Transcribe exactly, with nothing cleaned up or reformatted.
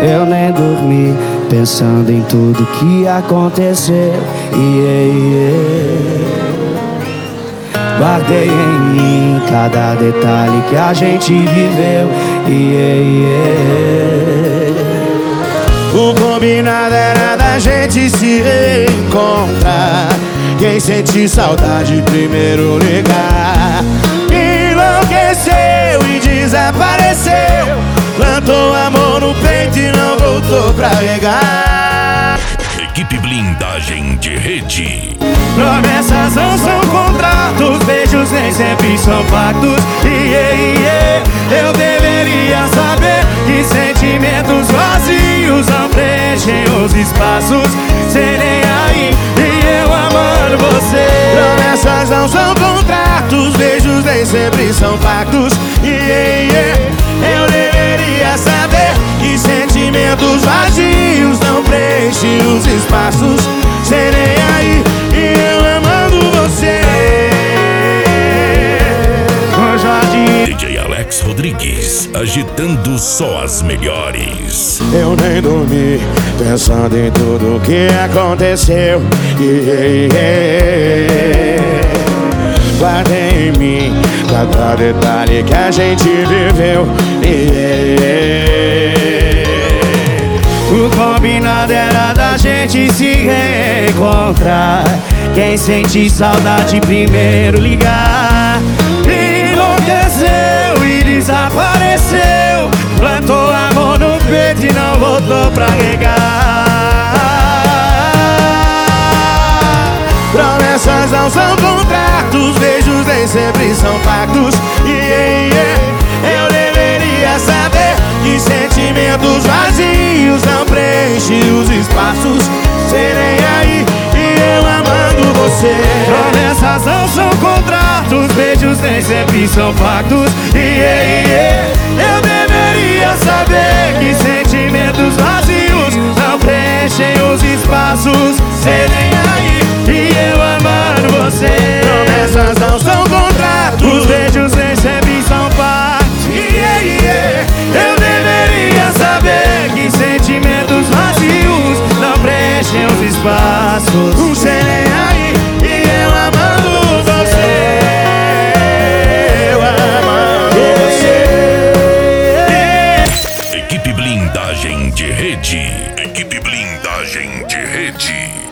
Eu nem dormi, pensando em tudo que aconteceu. Yeah, yeah. Guardei em mim cada detalhe que a gente viveu. Yeah, yeah. O combinado era da gente se reencontrar. Quem sente saudade primeiro ligar. Enlouqueceu e desapareceu. Plantou amor no peito e não voltou pra regar. Equipe Blindagem de Rede. Promessas não são contratos, beijos nem sempre são pactos. Yeah, yeah. Eu deveria saber que sentimentos vazios não preenchem os espaços. Cê nem aí e eu amando você. Promessas não são contratos, beijos nem sempre são pactos. Yeah, yeah. Eu deveria saber que sentimentos vazios não preenchem os espaços. Cê nem aí e eu amando você. D J Alex Rodrigues, agitando só as melhores. Eu nem dormi, pensando em tudo que aconteceu. Yeah, yeah. Guardei em mim cada detalhe que a gente viveu. Yeah, yeah. O combinado era da gente se reencontrar. Quem sente saudade primeiro ligar. Enlouqueceu e desapareceu. Plantou amor no peito e não voltou pra regar. Promessas não são contratos, beijos nem sempre são pactos. Yeah, yeah. Eu deveria saber que sentimentos vazios não preenchem os espaços. Serei aí e eu amando você. Promessas não são contratos, beijos nem sempre são pactos. Yeah, yeah. Eu deveria saber que sentimentos vazios não preenchem os espaços. Serei